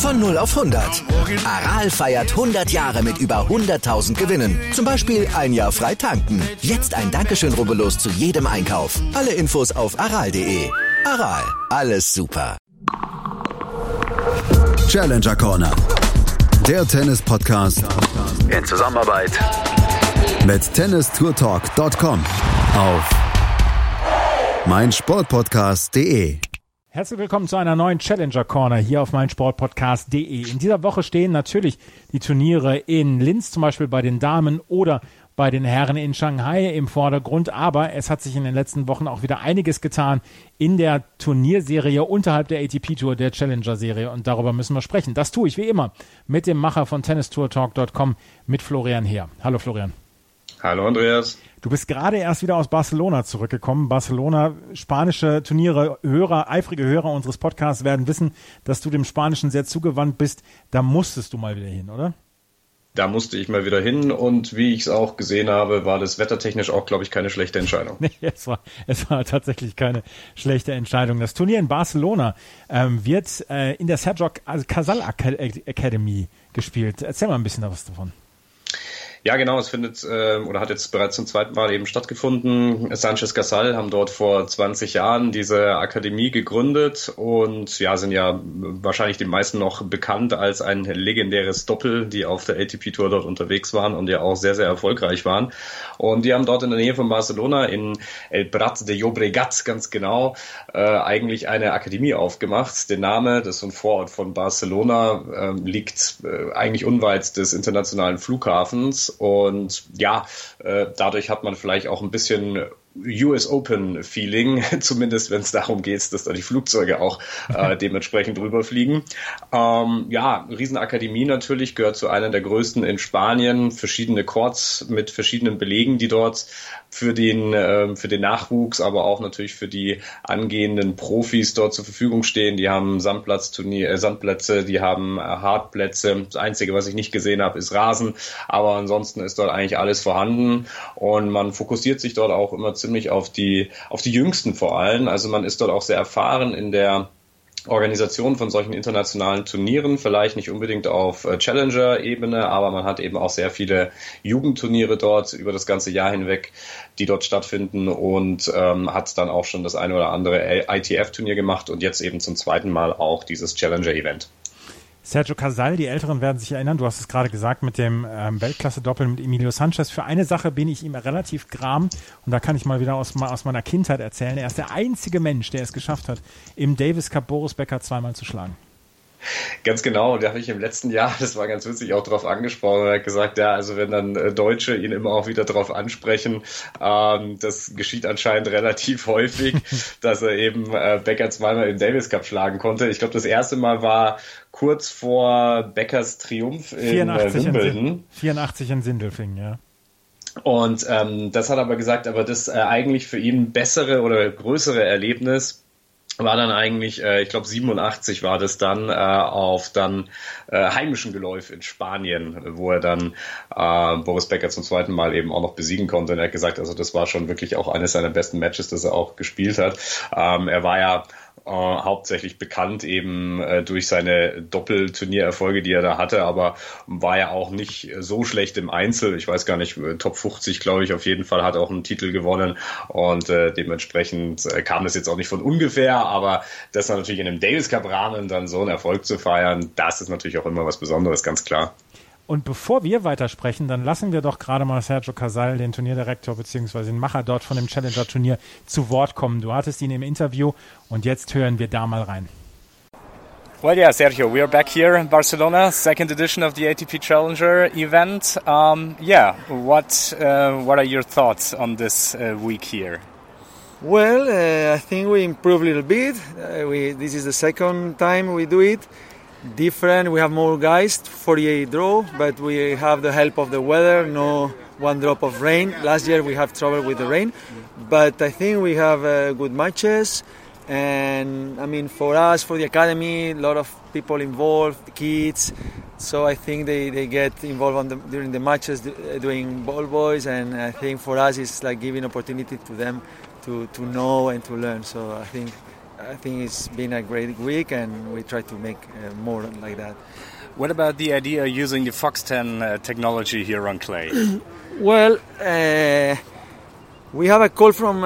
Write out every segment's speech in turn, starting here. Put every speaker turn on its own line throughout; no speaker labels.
Von 0 auf 100. Aral feiert 100 Jahre mit über 100.000 Gewinnen. Zum Beispiel ein Jahr frei tanken. Jetzt ein Dankeschön, rubbellos zu jedem Einkauf. Alle Infos auf aral.de. Aral, alles super.
Challenger Corner. Der Tennis-Podcast
In Zusammenarbeit
mit tennistourtalk.com auf meinsportpodcast.de.
Herzlich willkommen zu einer neuen Challenger Corner hier auf meinsportpodcast.de. In dieser Woche stehen natürlich die Turniere in Linz, zum Beispiel bei den Damen oder bei den Herren in Shanghai im Vordergrund. Aber es hat sich in den letzten Wochen auch wieder einiges getan in der Turnierserie unterhalb der ATP-Tour, der Challenger-Serie. Und darüber müssen wir sprechen. Das tue ich wie immer mit dem Macher von tennistourtalk.com, mit Florian Heer. Hallo Florian.
Hallo Andreas.
Du bist gerade erst wieder aus Barcelona zurückgekommen. Barcelona, spanische Turniere, eifrige Hörer unseres Podcasts werden wissen, dass du dem Spanischen sehr zugewandt bist. Da musstest du mal wieder hin, oder?
Da musste ich mal wieder hin und wie ich es auch gesehen habe, war das wettertechnisch auch, glaube ich, keine schlechte Entscheidung.
Nee, es war tatsächlich keine schlechte Entscheidung. Das Turnier in Barcelona wird in der Sergio Casal Academy gespielt. Erzähl mal ein bisschen was davon.
Ja, genau, es findet oder hat jetzt bereits zum zweiten Mal eben stattgefunden. Sánchez Casal haben dort vor 20 Jahren diese Akademie gegründet und ja, sind ja wahrscheinlich den meisten noch bekannt als ein legendäres Doppel, die auf der ATP-Tour dort unterwegs waren und ja auch sehr, sehr erfolgreich waren. Und die haben dort in der Nähe von Barcelona in El Prat de Llobregat ganz genau eigentlich eine Akademie aufgemacht. Der Name, das ist so ein Vorort von Barcelona, liegt eigentlich unweit des internationalen Flughafens. Und ja, dadurch hat man vielleicht auch ein bisschen US Open Feeling, zumindest wenn es darum geht, dass da die Flugzeuge auch dementsprechend rüberfliegen. Ja, Riesenakademie natürlich, gehört zu einer der größten in Spanien, verschiedene Courts mit verschiedenen Belegen, die dort für den Nachwuchs, aber auch natürlich für die angehenden Profis dort zur Verfügung stehen. Die haben Sandplätze, die haben Hartplätze. Das Einzige, was ich nicht gesehen habe, ist Rasen, aber ansonsten ist dort eigentlich alles vorhanden und man fokussiert sich dort auch immer ziemlich auf die Jüngsten vor allem. Also man ist dort auch sehr erfahren in der Organisation von solchen internationalen Turnieren, vielleicht nicht unbedingt auf Challenger-Ebene, aber man hat eben auch sehr viele Jugendturniere dort über das ganze Jahr hinweg, die dort stattfinden und hat dann auch schon das eine oder andere ITF-Turnier gemacht und jetzt eben zum zweiten Mal auch dieses Challenger-Event.
Sergio Casal, die Älteren werden sich erinnern, du hast es gerade gesagt, mit dem Weltklasse-Doppel mit Emilio Sanchez. Für eine Sache bin ich ihm relativ gram und da kann ich mal wieder aus meiner Kindheit erzählen. Er ist der einzige Mensch, der es geschafft hat, im Davis Cup Boris Becker zweimal zu schlagen.
Ganz genau, da habe ich im letzten Jahr, das war ganz witzig, auch drauf angesprochen. Er hat gesagt, ja, also wenn dann Deutsche ihn immer auch wieder drauf ansprechen, das geschieht anscheinend relativ häufig, dass er eben Becker zweimal im Davis Cup schlagen konnte. Ich glaube, das erste Mal war kurz vor Beckers Triumph in Wimbledon.
84 in Sindelfingen, ja.
Und das hat aber gesagt, aber das eigentlich für ihn bessere oder größere Erlebnis war dann eigentlich, ich glaube 87 war das dann, auf dann heimischen Geläuf in Spanien, wo er dann Boris Becker zum zweiten Mal eben auch noch besiegen konnte. Und er hat gesagt, also das war schon wirklich auch eines seiner besten Matches, das er auch gespielt hat. Er war ja hauptsächlich bekannt eben durch seine Doppelturniererfolge, die er da hatte, aber war ja auch nicht so schlecht im Einzel. Ich weiß gar nicht, Top 50, glaube ich, auf jeden Fall, hat auch einen Titel gewonnen und dementsprechend kam das jetzt auch nicht von ungefähr, aber das natürlich in einem Davis Cup Rahmen dann so einen Erfolg zu feiern, das ist natürlich auch immer was Besonderes, ganz klar.
Und bevor wir weitersprechen, dann lassen wir doch gerade mal Sergio Casal, den Turnierdirektor bzw. den Macher dort von dem Challenger-Turnier, zu Wort kommen. Du hattest ihn im Interview und jetzt hören wir da mal rein.
Well, yeah, Sergio, we are back here in Barcelona, second edition of the ATP Challenger event. What are your thoughts on this week here?
Well, I think we improved a little bit. This is the second time we do it. Different, we have more guys, 48 draw, but we have the help of the weather, no one drop of rain. Last year we have trouble with the rain, but I think we have good matches. And I mean, for us, for the academy, a lot of people involved, kids. So I think they get involved during the matches, doing ball boys. And I think for us, it's like giving opportunity to them to know and to learn. So I think I think it's been a great week, and we try to make more like that.
What about the idea of using the Fox 10 technology here on clay?
Well, we have a call from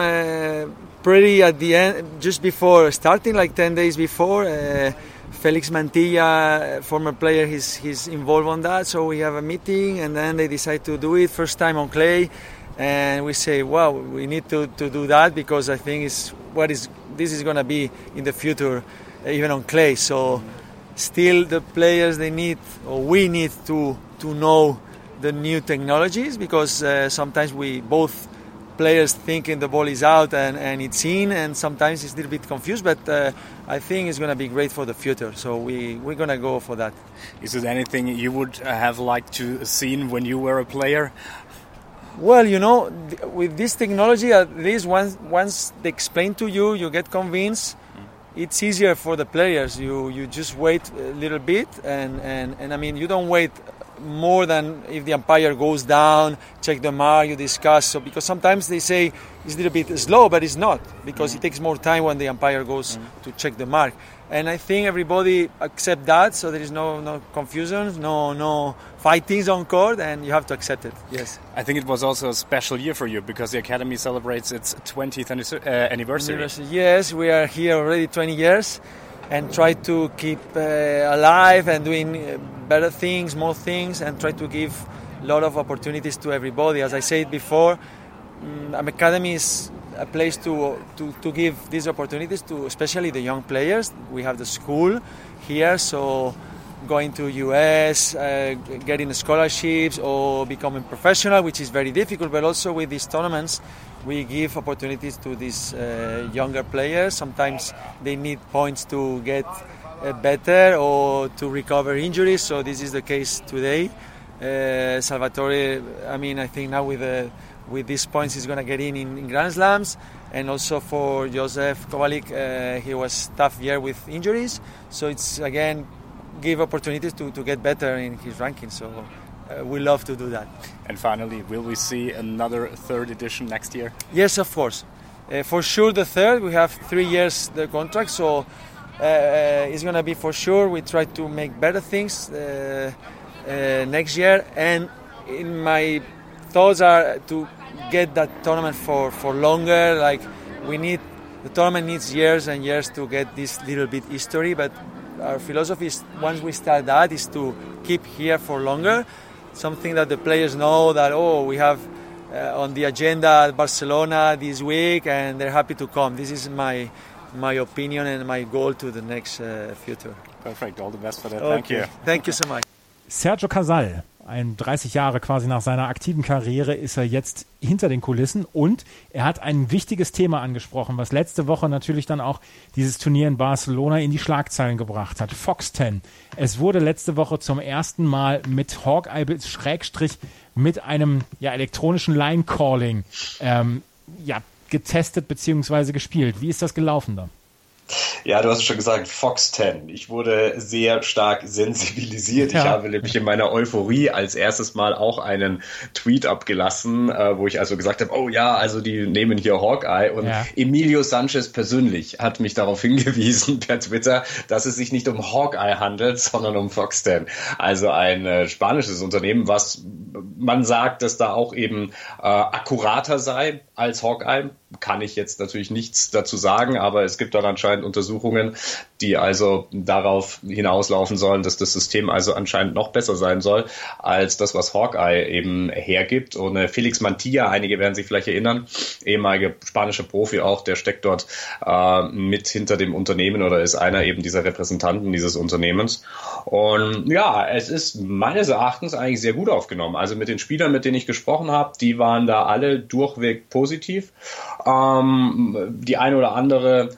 pretty at the end, just before starting, like 10 days before. Felix Mantilla, former player, he's involved on that. So we have a meeting, and then they decide to do it first time on clay. And we say, wow, we need to do that, because I think this is going to be in the future, even on clay. So still the players, we need to know the new technologies, because sometimes both players thinking the ball is out and it's in, and sometimes it's a little bit confused, but I think it's going to be great for the future. So we're going to go for that.
Is there anything you would have liked to seen when you were a player?
Well, with this technology, at least once they explain to you, you get convinced. It's easier for the players. You just wait a little bit, and I mean, you don't wait more than if the umpire goes down, check the mark, you discuss. So because sometimes they say it's a little bit slow, but it's not, because it takes more time when the umpire goes to check the mark. And I think everybody accept that, so there is no confusion, no fightings on court, and you have to accept it. Yes.
I think it was also a special year for you, because the academy celebrates its 20th anniversary.
Yes, we are here already 20 years, and try to keep alive and doing better things, more things, and try to give a lot of opportunities to everybody. As I said before, academy is a place to give these opportunities to especially the young players. We have the school here, so going to US, getting scholarships or becoming professional, which is very difficult, but also with these tournaments we give opportunities to these younger players. Sometimes they need points to get better or to recover injuries, so this is the case today. Salvatore, I think now with these points he's going to get in Grand Slams, and also for Josef Kovalik, he was tough year with injuries, so it's again give opportunities to get better in his ranking, so we love to do that.
And finally, will we see another third edition next year?
Yes, of course. For sure the third. We have 3 years the contract, so it's going to be for sure. We try to make better things next year, and in my thoughts are to get that tournament for longer. Like the tournament needs years and years to get this little bit history, but our philosophy is once we start that is to keep here for longer. Something that the players know that we have on the agenda at Barcelona this week, and they're happy to come. This is my opinion and my goal to the next future.
Perfect. All the best for that.
Okay.
Thank you.
Thank you so much.
Sergio Casal, 30 Jahre quasi nach seiner aktiven Karriere, ist er jetzt hinter den Kulissen, und er hat ein wichtiges Thema angesprochen, was letzte Woche natürlich dann auch dieses Turnier in Barcelona in die Schlagzeilen gebracht hat. Fox 10. Es wurde letzte Woche zum ersten Mal mit Hawkeye / mit einem elektronischen Line-Calling getestet bzw. gespielt. Wie ist das gelaufen da?
Ja, du hast es schon gesagt, Fox 10. Ich wurde sehr stark sensibilisiert. Ja. Ich habe nämlich in meiner Euphorie als erstes Mal auch einen Tweet abgelassen, wo ich also gesagt habe, also die nehmen hier Hawkeye. Und Emilio Sanchez persönlich hat mich darauf hingewiesen per Twitter, dass es sich nicht um Hawkeye handelt, sondern um Fox 10. Also ein spanisches Unternehmen, was man sagt, dass da auch eben akkurater sei als Hawkeye. Kann ich jetzt natürlich nichts dazu sagen, aber es gibt dann anscheinend Untersuchungen, die also darauf hinauslaufen sollen, dass das System also anscheinend noch besser sein soll als das, was Hawkeye eben hergibt. Und Felix Mantilla, einige werden sich vielleicht erinnern, ehemaliger spanischer Profi auch, der steckt dort mit hinter dem Unternehmen oder ist einer eben dieser Repräsentanten dieses Unternehmens. Und es ist meines Erachtens eigentlich sehr gut aufgenommen. Also mit den Spielern, mit denen ich gesprochen habe, die waren da alle durchweg positiv. Die eine oder andere,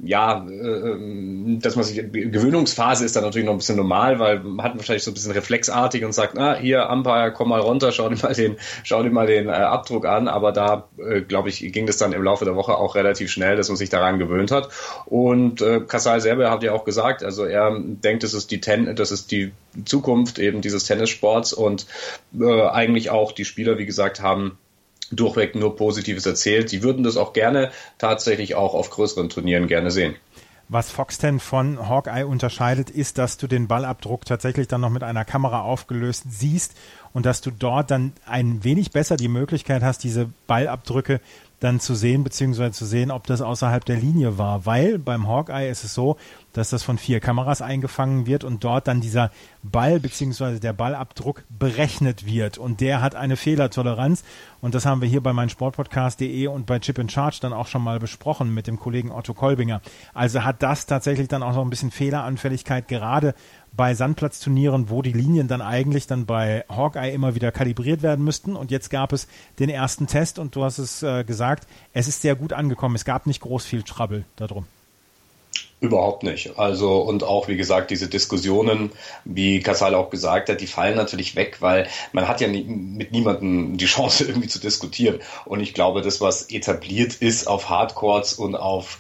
dass man sich, Gewöhnungsphase ist dann natürlich noch ein bisschen normal, weil man hat wahrscheinlich so ein bisschen reflexartig und sagt, hier Umpire, komm mal runter, schau dir mal den Abdruck an, aber da, glaube ich, ging das dann im Laufe der Woche auch relativ schnell, dass man sich daran gewöhnt hat. Und Casal selber hat ja auch gesagt, also er denkt, das ist die Zukunft eben dieses Tennissports, und eigentlich auch die Spieler, wie gesagt, haben durchweg nur Positives erzählt. Sie würden das auch gerne tatsächlich auch auf größeren Turnieren gerne sehen.
Was Fox 10 von Hawkeye unterscheidet, ist, dass du den Ballabdruck tatsächlich dann noch mit einer Kamera aufgelöst siehst und dass du dort dann ein wenig besser die Möglichkeit hast, diese Ballabdrücke dann zu sehen, beziehungsweise zu sehen, ob das außerhalb der Linie war, weil beim Hawkeye ist es so, dass das von 4 Kameras eingefangen wird und dort dann dieser Ball beziehungsweise der Ballabdruck berechnet wird und der hat eine Fehlertoleranz und das haben wir hier bei meinsportpodcast.de und bei Chip in Charge dann auch schon mal besprochen mit dem Kollegen Otto Kolbinger. Also hat das tatsächlich dann auch noch ein bisschen Fehleranfälligkeit, gerade bei Sandplatzturnieren, wo die Linien dann eigentlich dann bei Hawkeye immer wieder kalibriert werden müssten. Und jetzt gab es den ersten Test und du hast es gesagt, es ist sehr gut angekommen. Es gab nicht groß viel Trouble darum.
Überhaupt nicht. Also und auch, wie gesagt, diese Diskussionen, wie Casal auch gesagt hat, die fallen natürlich weg, weil man hat ja mit niemandem die Chance irgendwie zu diskutieren. Und ich glaube, das, was etabliert ist auf Hardcourts und auf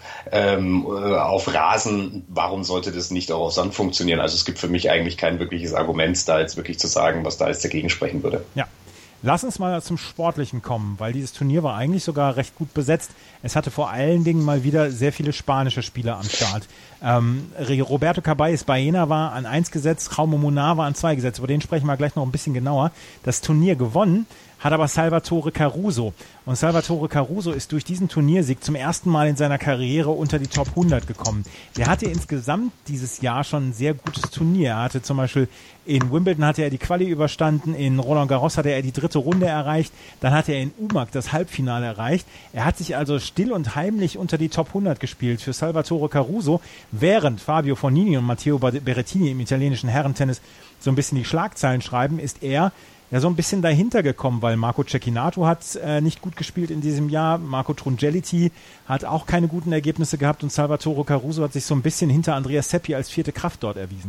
Rasen, warum sollte das nicht auch auf Sand funktionieren? Also es gibt für mich eigentlich kein wirkliches Argument, da jetzt wirklich zu sagen, was da jetzt dagegen sprechen würde. Ja.
Lass uns mal zum Sportlichen kommen, weil dieses Turnier war eigentlich sogar recht gut besetzt. Es hatte vor allen Dingen mal wieder sehr viele spanische Spieler am Start. Roberto Caballes Baena war an 1 gesetzt, Jaume Munar war an 2 gesetzt. Über den sprechen wir gleich noch ein bisschen genauer. Das Turnier gewonnen hat aber Salvatore Caruso. Und Salvatore Caruso ist durch diesen Turniersieg zum ersten Mal in seiner Karriere unter die Top 100 gekommen. Der hatte insgesamt dieses Jahr schon ein sehr gutes Turnier. Er hatte zum Beispiel in Wimbledon hatte er die Quali überstanden, in Roland Garros hatte er die 3. Runde erreicht, dann hatte er in Umag das Halbfinale erreicht. Er hat sich also still und heimlich unter die Top 100 gespielt für Salvatore Caruso, während Fabio Fognini und Matteo Berrettini im italienischen Herrentennis so ein bisschen die Schlagzeilen schreiben, ist er ja so ein bisschen dahinter gekommen, weil Marco Cecchinato hat nicht gut gespielt in diesem Jahr, Marco Trungelliti hat auch keine guten Ergebnisse gehabt und Salvatore Caruso hat sich so ein bisschen hinter Andreas Seppi als 4. Kraft dort erwiesen.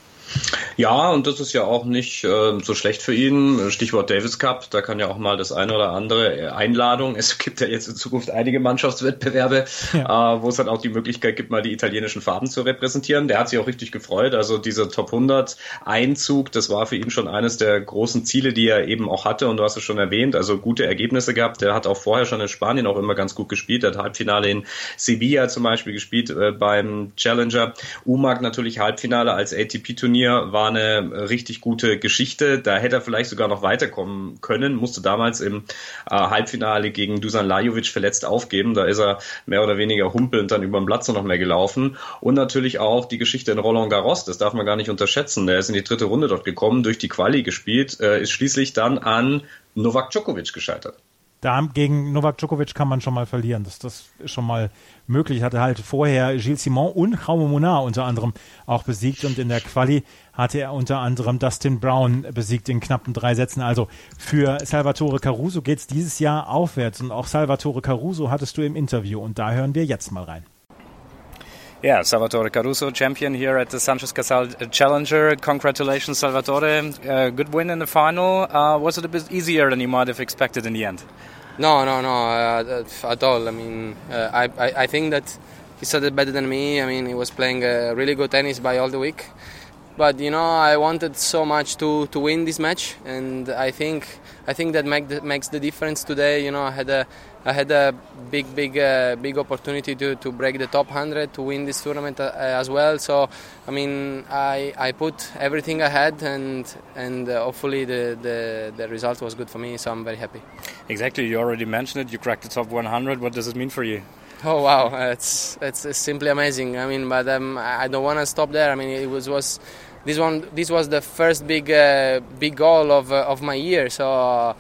Ja, und das ist ja auch nicht so schlecht für ihn. Stichwort Davis Cup, da kann ja auch mal das eine oder andere Einladung. Es gibt ja jetzt in Zukunft einige Mannschaftswettbewerbe, wo es dann auch die Möglichkeit gibt, mal die italienischen Farben zu repräsentieren. Der hat sich auch richtig gefreut. Also dieser Top 100 Einzug, das war für ihn schon eines der großen Ziele, die er eben auch hatte. Und du hast es schon erwähnt, also gute Ergebnisse gehabt. Der hat auch vorher schon in Spanien auch immer ganz gut gespielt. Der hat Halbfinale in Sevilla zum Beispiel gespielt beim Challenger. Umag natürlich Halbfinale als ATP-Turnier. War eine richtig gute Geschichte. Da hätte er vielleicht sogar noch weiterkommen können. Musste damals im Halbfinale gegen Dusan Lajovic verletzt aufgeben. Da ist er mehr oder weniger humpelnd dann über den Platz noch mehr gelaufen. Und natürlich auch die Geschichte in Roland Garros. Das darf man gar nicht unterschätzen. Der ist in die 3. Runde dort gekommen, durch die Quali gespielt, ist schließlich dann an Novak Djokovic gescheitert.
Gegen Novak Djokovic kann man schon mal verlieren. Das ist schon mal möglich. Hatte halt vorher Gilles Simon und Jaume Munar unter anderem auch besiegt und in der Quali hatte er unter anderem Dustin Brown besiegt in knappen 3 Sätzen. Also für Salvatore Caruso geht's dieses Jahr aufwärts und auch Salvatore Caruso hattest du im Interview und da hören wir jetzt mal rein.
Yeah, Salvatore Caruso, champion here at the Sanchez Casal Challenger. Congratulations, Salvatore. Good win in the final. Was it a bit easier than you might have expected in the end?
No, at all. I mean, I think that he started better than me. I mean, he was playing really good tennis by all the week. But, you know, I wanted so much to win this match. And I think that makes the difference today. You know, I had a big opportunity to break the top 100 to win this tournament as well. So I mean I put everything I had and hopefully the result was good for me. So I'm very happy.
Exactly, you already mentioned it. You cracked the top 100. What does it mean for you?
Oh wow, it's simply amazing. I mean, but I don't want to stop there. I mean, this was the first big goal of my year. So.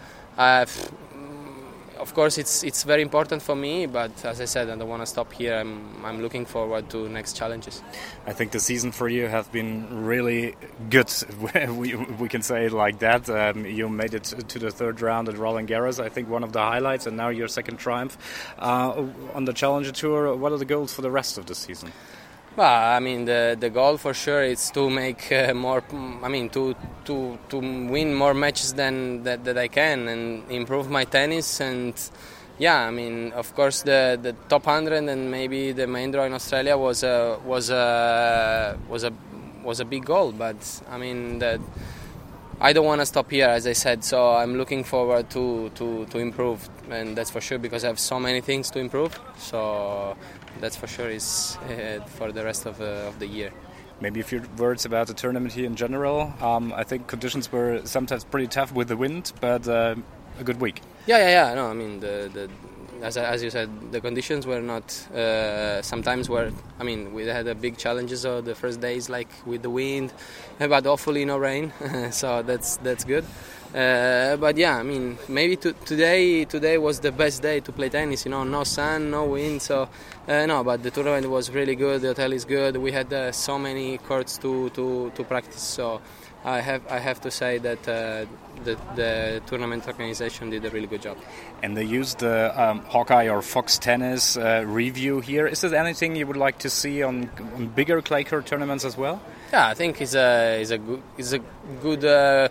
Of course, it's very important for me, but as I said, I don't want to stop here. I'm looking forward to next challenges.
I think the season for you has been really good. we can say it like that. You made it to the 3rd round at Roland Garros. I think one of the highlights, and now your 2nd triumph on the Challenger Tour. What are the goals for the rest of the season?
Well, I mean, the goal for sure is to make more. I mean, to win more matches than that I can and improve my tennis. And yeah, I mean, of course, the top 100 and maybe the main draw in Australia was a big goal. But I mean, I don't want to stop here, as I said. So I'm looking forward to improve and that's for sure because I have so many things to improve. So that's for sure is for the rest of the year.
Maybe a few words about the tournament here in general. I think conditions were sometimes pretty tough with the wind, but a good week.
Yeah. No, I mean as you said, the conditions were not. Sometimes we had a big challenges of the first days, like with the wind, but hopefully no rain. So that's good. But yeah, I mean, maybe today was the best day to play tennis. No sun, no wind. So no, but the tournament was really good. The hotel is good. We had so many courts to practice. So I have to say that the tournament organization did a really good job.
And they used the Hawkeye or Fox Tennis review here. Is there anything you would like to see on bigger clay court tournaments as well?
Yeah, I think it's a good.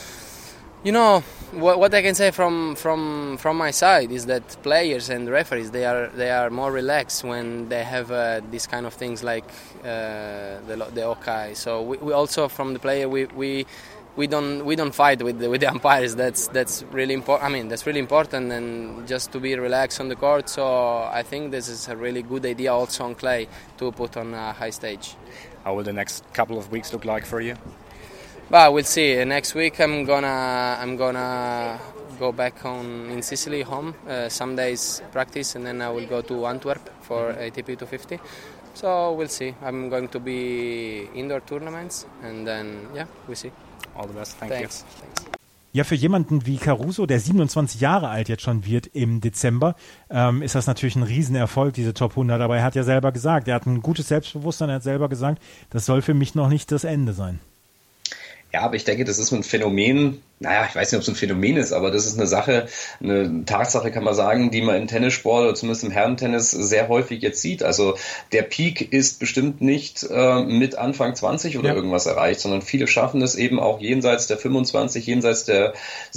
What I can say from my side is that players and referees they are more relaxed when they have these kind of things like the Hawkeye. So we also from the player we don't fight with the umpires. That's really important. I mean that's really important, and just to be relaxed on the court. So I think this is a really good idea also on clay to put on a high stage.
How will the next couple of weeks look like for you?
But we'll see. Next week I'm gonna go back in Sicily home. Some days practice, and then I will go to Antwerp for ATP 250. So we'll see. I'm going to be indoor tournaments, and then we'll see.
All the best.
Thanks.
Ja, für jemanden wie Caruso, der 27 Jahre alt jetzt schon wird im Dezember, ist das natürlich ein Riesenerfolg, diese Top 100. Aber er hat ja selber gesagt, er hat ein gutes Selbstbewusstsein, er hat selber gesagt, das soll für mich noch nicht das Ende sein.
Ja, aber ich denke, das ist ein Phänomen, ich weiß nicht, ob es ein Phänomen ist, aber das ist eine Sache, eine Tatsache kann man sagen, die man im Tennissport oder zumindest im Herrentennis sehr häufig jetzt sieht. Also der Peak ist bestimmt nicht mit Anfang 20 oder irgendwas erreicht, sondern viele schaffen es eben auch jenseits der 25, jenseits der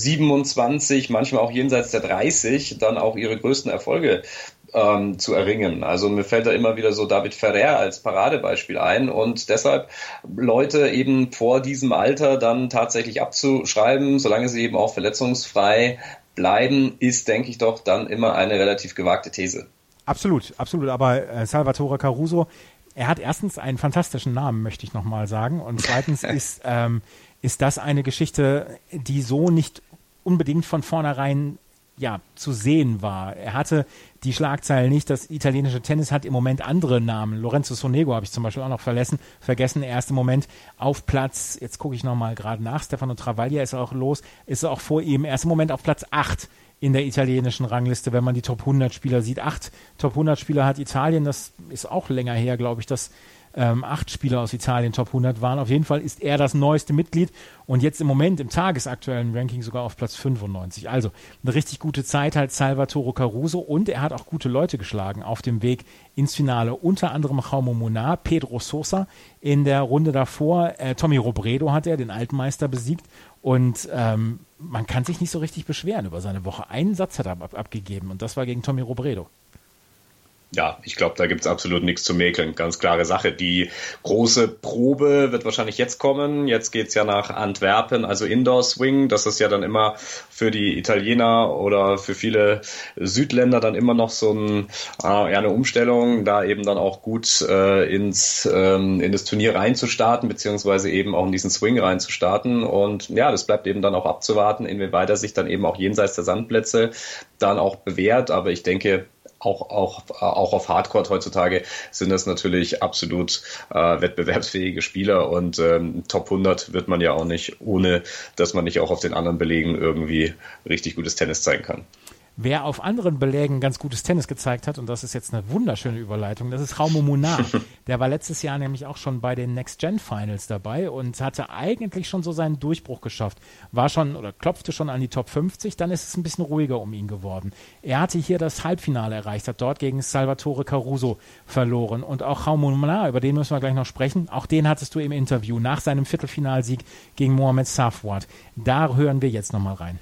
27, manchmal auch jenseits der 30, dann auch ihre größten Erfolge zu erringen. Also mir fällt da immer wieder so David Ferrer als Paradebeispiel ein und deshalb Leute eben vor diesem Alter dann tatsächlich abzuschreiben, solange sie eben auch verletzungsfrei bleiben, ist, denke ich doch, dann immer eine relativ gewagte These.
Absolut. Aber Salvatore Caruso, er hat erstens einen fantastischen Namen, möchte ich nochmal sagen, und zweitens ist das eine Geschichte, die so nicht unbedingt von vornherein zu sehen war. Er hatte die Schlagzeilen nicht. Das italienische Tennis hat im Moment andere Namen. Lorenzo Sonego habe ich zum Beispiel auch noch vergessen. Er ist im Moment auf Platz, jetzt gucke ich nochmal gerade nach, Stefano Travaglia ist auch vor ihm. Er ist im Moment auf Platz 8 in der italienischen Rangliste, wenn man die Top 100 Spieler sieht. 8 Top 100 Spieler hat Italien, das ist auch länger her, glaube ich, dass 8 Spieler aus Italien Top 100 waren. Auf jeden Fall ist er das neueste Mitglied und jetzt im Moment im tagesaktuellen Ranking sogar auf Platz 95. Also eine richtig gute Zeit halt Salvatore Caruso und er hat auch gute Leute geschlagen auf dem Weg ins Finale. Unter anderem Jaume Munar, Pedro Sosa in der Runde davor. Tommy Robredo hat den Altmeister besiegt und man kann sich nicht so richtig beschweren über seine Woche. Einen Satz hat er abgegeben und das war gegen Tommy Robredo.
Ja, ich glaube, da gibt's absolut nichts zu mäkeln. Ganz klare Sache. Die große Probe wird wahrscheinlich jetzt kommen. Jetzt geht's ja nach Antwerpen, also Indoor Swing. Das ist ja dann immer für die Italiener oder für viele Südländer dann immer noch so eine Umstellung, da eben dann auch gut in das Turnier reinzustarten, beziehungsweise eben auch in diesen Swing reinzustarten. Und ja, das bleibt eben dann auch abzuwarten, inwieweit er sich dann eben auch jenseits der Sandplätze dann auch bewährt. Aber ich denke, auch auf Hardcourt heutzutage sind das natürlich absolut wettbewerbsfähige Spieler und Top 100 wird man ja auch nicht, ohne dass man nicht auch auf den anderen Belegen irgendwie richtig gutes Tennis zeigen kann.
Wer auf anderen Belägen ganz gutes Tennis gezeigt hat, und das ist jetzt eine wunderschöne Überleitung, das ist Jaume Munar. Der war letztes Jahr nämlich auch schon bei den Next-Gen-Finals dabei und hatte eigentlich schon so seinen Durchbruch geschafft. Klopfte schon an die Top 50, dann ist es ein bisschen ruhiger um ihn geworden. Er hatte hier das Halbfinale erreicht, hat dort gegen Salvatore Caruso verloren. Und auch Jaume Munar, über den müssen wir gleich noch sprechen, auch den hattest du im Interview nach seinem Viertelfinalsieg gegen Mohamed Safwat. Da hören wir jetzt nochmal rein.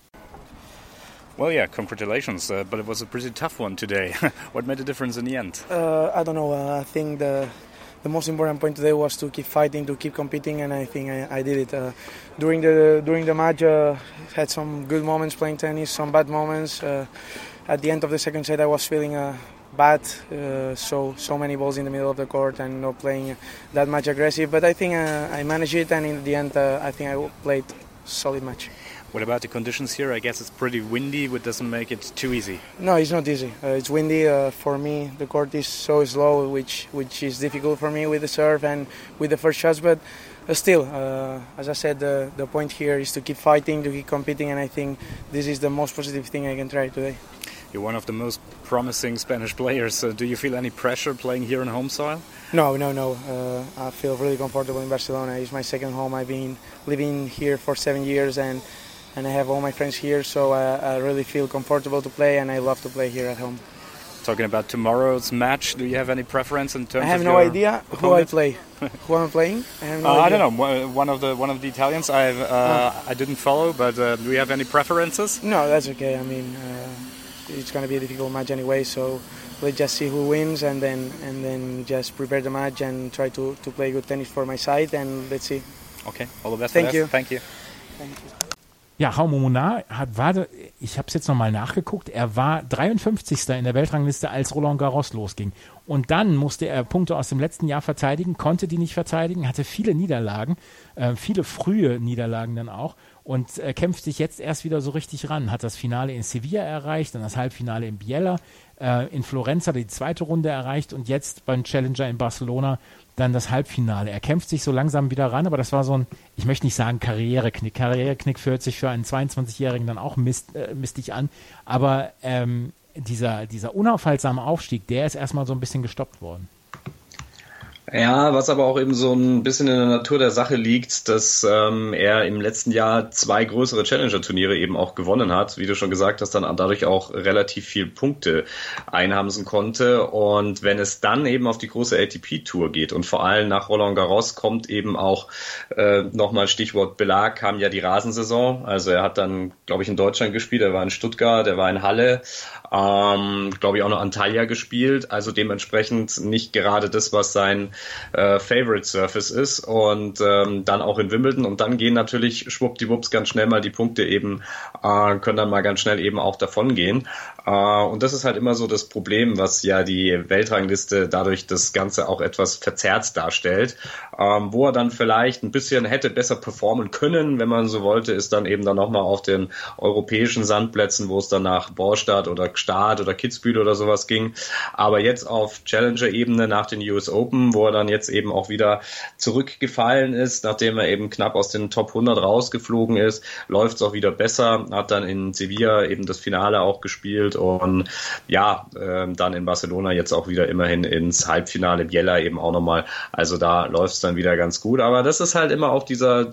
Well, yeah, congratulations, but it was a pretty tough one today. What made the difference in the end?
I don't know. I think the
the most important point today was to keep fighting, to keep competing, and I think I did it. During the match, had some good moments playing tennis, some bad moments. At the end of the second set, I was feeling bad, so many balls in the middle of the court and not playing that much aggressive. But I think I managed it, and in the end, I think I played a solid match.
What about the conditions here? I guess it's pretty windy, which doesn't make it too easy.
No, it's not easy. It's windy. For me, the court is so slow, which is difficult for me with the serve and with the first shots. But still, as I said, the point here is to keep fighting, to keep competing, and I think this is the most positive thing I can try today.
You're one of the most promising Spanish players. Do you feel any pressure playing here in home soil?
No. I feel really comfortable in Barcelona. It's my second home. I've been living here for 7 years, and I have all my friends here, so I really feel comfortable to play, and I love to play here at home.
Talking about tomorrow's match, do you have any preference in terms of
I have no idea who I play. Who I'm playing? I have no idea.
I don't know. One of the Italians I didn't follow, but do you have any preferences?
No, that's okay. I mean, it's going to be a difficult match anyway, so let's just see who wins, and then just prepare the match and try to play good tennis for my side, and let's see.
Okay, all the best.
Thank you.
Thank you.
Ja, Jaume Munar ich habe es jetzt nochmal nachgeguckt, er war 53. in der Weltrangliste, als Roland Garros losging. Und dann musste er Punkte aus dem letzten Jahr verteidigen, konnte die nicht verteidigen, hatte viele Niederlagen, viele frühe Niederlagen dann auch, und kämpft sich jetzt erst wieder so richtig ran. Hat das Finale in Sevilla erreicht, dann das Halbfinale in Biella, in Florenz hat er die zweite Runde erreicht und jetzt beim Challenger in Barcelona dann das Halbfinale. Er kämpft sich so langsam wieder ran, aber das war so ein, ich möchte nicht sagen Karriereknick. Karriereknick hört sich für einen 22-Jährigen dann auch mistig an, aber dieser unaufhaltsame Aufstieg, der ist erstmal so ein bisschen gestoppt worden.
Ja, was aber auch eben so ein bisschen in der Natur der Sache liegt, dass er im letzten Jahr 2 größere Challenger-Turniere eben auch gewonnen hat, wie du schon gesagt hast, dann dadurch auch relativ viel Punkte einheimsen konnte. Und wenn es dann eben auf die große ATP-Tour geht und vor allem nach Roland Garros kommt eben auch nochmal Stichwort Belag, kam ja die Rasensaison. Also er hat dann, glaube ich, in Deutschland gespielt, er war in Stuttgart, er war in Halle, glaube ich auch noch Antalya gespielt, also dementsprechend nicht gerade das, was sein Favorite Surface ist, und dann auch in Wimbledon, und dann gehen natürlich schwuppdiwupps ganz schnell mal die Punkte eben, können dann mal ganz schnell eben auch davon gehen, und das ist halt immer so das Problem, was ja die Weltrangliste dadurch das Ganze auch etwas verzerrt darstellt, wo er dann vielleicht ein bisschen hätte besser performen können, wenn man so wollte, ist dann eben dann nochmal auf den europäischen Sandplätzen, wo es dann nach Borstadt oder Gstaad oder Kitzbühel oder sowas ging, aber jetzt auf Challenger-Ebene nach den US Open, wo er dann jetzt eben auch wieder zurückgefallen ist, nachdem er eben knapp aus den Top 100 rausgeflogen ist, läuft es auch wieder besser, hat dann in Sevilla eben das Finale auch gespielt und ja, dann in Barcelona jetzt auch wieder immerhin ins Halbfinale, Biella eben auch nochmal, also da läuft es dann wieder ganz gut, aber das ist halt immer auch dieser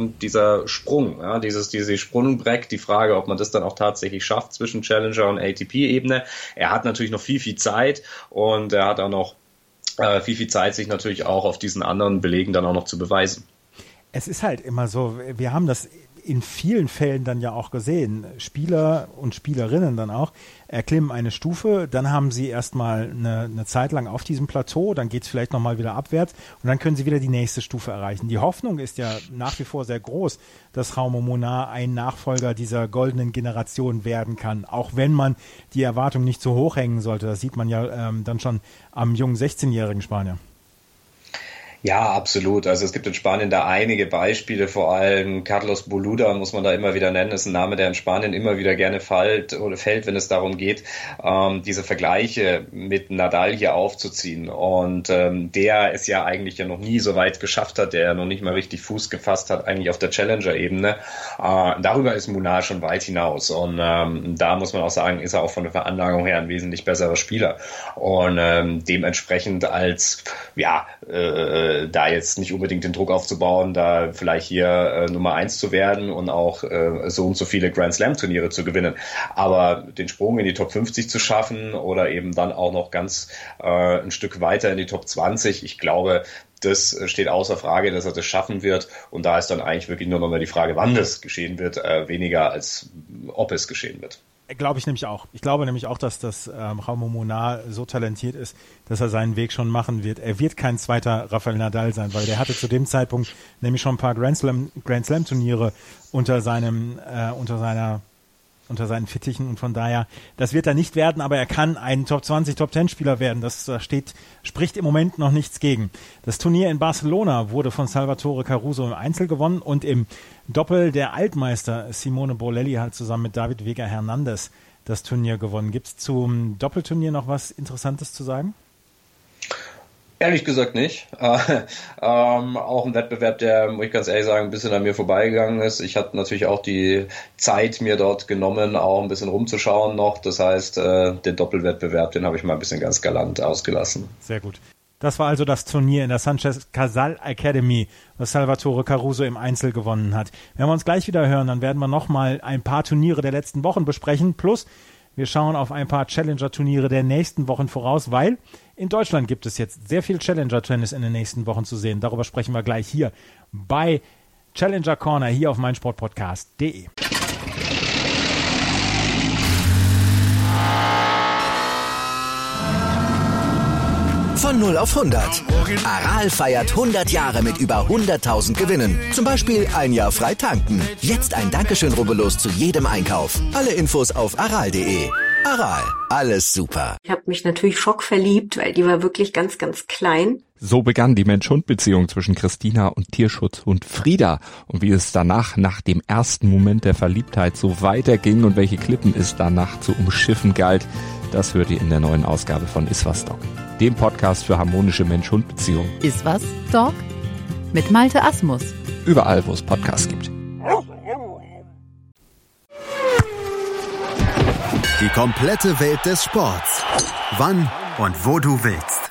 Sprung, ja, diese Sprungbrett, die Frage, ob man das dann auch tatsächlich schafft zwischen Challenger und ATP-Ebene. Er hat natürlich noch viel Zeit, und er hat auch noch viel Zeit, sich natürlich auch auf diesen anderen Belegen dann auch noch zu beweisen.
Es ist halt immer so, wir haben das in vielen Fällen dann ja auch gesehen. Spieler und Spielerinnen dann auch erklimmen eine Stufe, dann haben sie erstmal eine Zeit lang auf diesem Plateau, dann geht es vielleicht nochmal wieder abwärts und dann können sie wieder die nächste Stufe erreichen. Die Hoffnung ist ja nach wie vor sehr groß, dass Jaume Munar ein Nachfolger dieser goldenen Generation werden kann, auch wenn man die Erwartung nicht so hoch hängen sollte. Das sieht man ja dann schon am jungen 16-jährigen Spanier.
Ja, absolut. Also es gibt in Spanien da einige Beispiele, vor allem Carlos Boluda muss man da immer wieder nennen, ist ein Name, der in Spanien immer wieder gerne fällt, wenn es darum geht, diese Vergleiche mit Nadal hier aufzuziehen. Und der es ja eigentlich ja noch nie so weit geschafft hat, der noch nicht mal richtig Fuß gefasst hat, eigentlich auf der Challenger-Ebene. Darüber ist Munar schon weit hinaus. Und da muss man auch sagen, ist er auch von der Veranlagung her ein wesentlich besserer Spieler. Und dementsprechend als, ja, da jetzt nicht unbedingt den Druck aufzubauen, da vielleicht hier Nummer 1 zu werden und auch so und so viele Grand Slam Turniere zu gewinnen. Aber den Sprung in die Top 50 zu schaffen oder eben dann auch noch ganz ein Stück weiter in die Top 20, ich glaube, das steht außer Frage, dass er das schaffen wird. Und da ist dann eigentlich wirklich nur noch mal die Frage, wann das geschehen wird, weniger als ob es geschehen wird.
Glaube ich nämlich auch. Ich glaube nämlich auch, dass das Jaume Munar so talentiert ist, dass er seinen Weg schon machen wird. Er wird kein zweiter Rafael Nadal sein, weil der hatte zu dem Zeitpunkt nämlich schon ein paar Grand Slam Turniere unter seinen Fittichen und von daher, das wird er nicht werden, aber er kann ein Top 20, Top 10 Spieler werden. Spricht im Moment noch nichts gegen. Das Turnier in Barcelona wurde von Salvatore Caruso im Einzel gewonnen und im Doppel der Altmeister Simone Bolelli hat zusammen mit David Vega Hernandez das Turnier gewonnen. Gibt es zum Doppelturnier noch was Interessantes zu sagen?
Ehrlich gesagt nicht. Auch ein Wettbewerb, der, muss ich ganz ehrlich sagen, ein bisschen an mir vorbeigegangen ist. Ich hatte natürlich auch die Zeit mir dort genommen, auch ein bisschen rumzuschauen noch. Das heißt, den Doppelwettbewerb, den habe ich mal ein bisschen ganz galant ausgelassen.
Sehr gut. Das war also das Turnier in der Sanchez Casal Academy, was Salvatore Caruso im Einzel gewonnen hat. Wenn wir uns gleich wieder hören, dann werden wir nochmal ein paar Turniere der letzten Wochen besprechen. Plus, wir schauen auf ein paar Challenger-Turniere der nächsten Wochen voraus, weil in Deutschland gibt es jetzt sehr viel Challenger-Tennis in den nächsten Wochen zu sehen. Darüber sprechen wir gleich hier bei Challenger Corner hier auf meinsportpodcast.de.
Von 0 auf 100. Aral feiert 100 Jahre mit über 100.000 Gewinnen. Zum Beispiel ein Jahr frei tanken. Jetzt ein Dankeschön, rubbellos zu jedem Einkauf. Alle Infos auf aral.de. Aral, alles super.
Ich habe mich natürlich schockverliebt, weil die war wirklich ganz, ganz klein.
So begann die Mensch-Hund-Beziehung zwischen Christina und Tierschutzhund Frieda. Und wie es danach, nach dem ersten Moment der Verliebtheit, so weiterging und welche Klippen es danach zu umschiffen galt, das hört ihr in der neuen Ausgabe von Iswas Dog, dem Podcast für harmonische Mensch-Hund-Beziehungen.
Iswas Dog mit Malte Asmus.
Überall, wo es Podcasts gibt.
Die komplette Welt des Sports. Wann und wo du willst.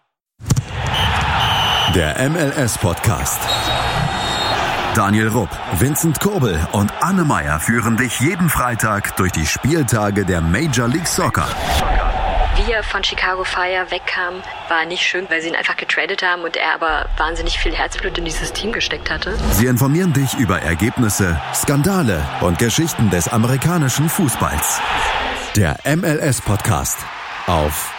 Der MLS-Podcast. Daniel Rupp, Vincent Kurbel und Anne Meyer führen dich jeden Freitag durch die Spieltage der Major League Soccer.
Wie er von Chicago Fire wegkam, war nicht schön, weil sie ihn einfach getradet haben und er aber wahnsinnig viel Herzblut in dieses Team gesteckt hatte.
Sie informieren dich über Ergebnisse, Skandale und Geschichten des amerikanischen Fußballs. Der MLS-Podcast auf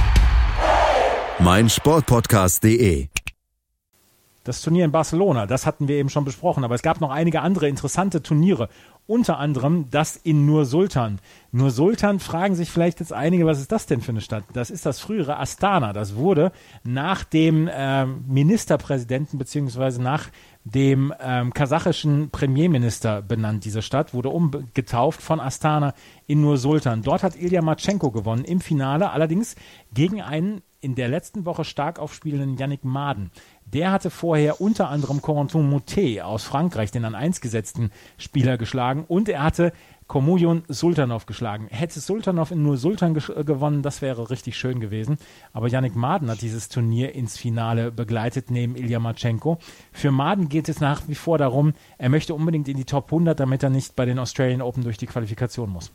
meinsportpodcast.de.
Das Turnier in Barcelona, das hatten wir eben schon besprochen, aber es gab noch einige andere interessante Turniere, unter anderem das in Nur-Sultan. Nur-Sultan, fragen sich vielleicht jetzt einige, was ist das denn für eine Stadt? Das ist das frühere Astana, das wurde nach dem Ministerpräsidenten beziehungsweise nach dem kasachischen Premierminister benannt. Diese Stadt wurde umgetauft von Astana in Nur-Sultan. Dort hat Ilya Marchenko gewonnen im Finale, allerdings gegen einen in der letzten Woche stark aufspielenden Yannick Madden. Der hatte vorher unter anderem Corentin Moutet aus Frankreich, den an 1 gesetzten Spieler, geschlagen und er hatte Komujon Sultanov geschlagen. Hätte Sultanov in Nur-Sultan gewonnen, das wäre richtig schön gewesen. Aber Yannick Madden hat dieses Turnier ins Finale begleitet, neben Ilya Marchenko. Für Madden geht es nach wie vor darum, er möchte unbedingt in die Top 100, damit er nicht bei den Australian Open durch die Qualifikation muss.